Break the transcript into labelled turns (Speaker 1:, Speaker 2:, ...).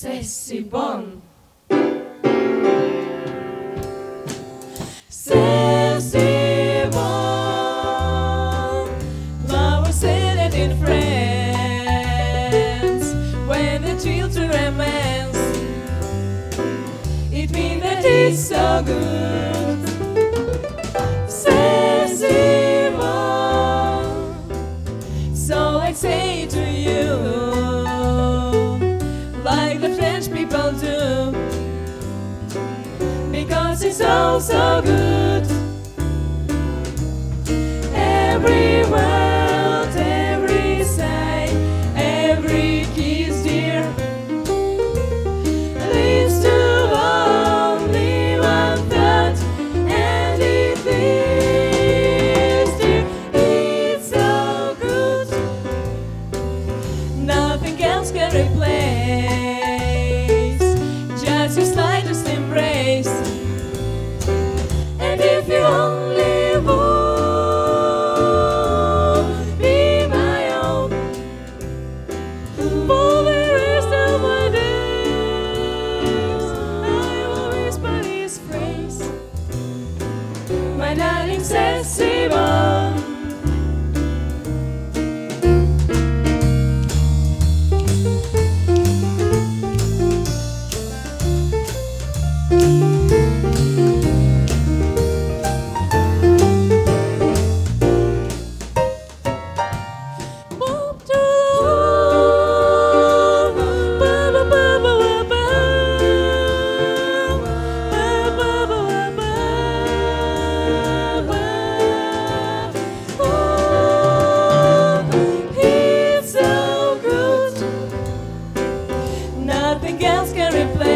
Speaker 1: Sexy Bond. Sexy Bond. Love was said in friends when the children romance. It means that it's so good. Sexy Bond. So I say to you, like the French people do, because it's all so good. Every word, every sigh, every kiss, dear, leads to only one thought, and it is, dear, it's so good. Nothing else can replace just your slightest embrace. And if you only would be my own for the rest of my days, I will whisper his phrase, my darling Sexy Bond. Nothing else can replace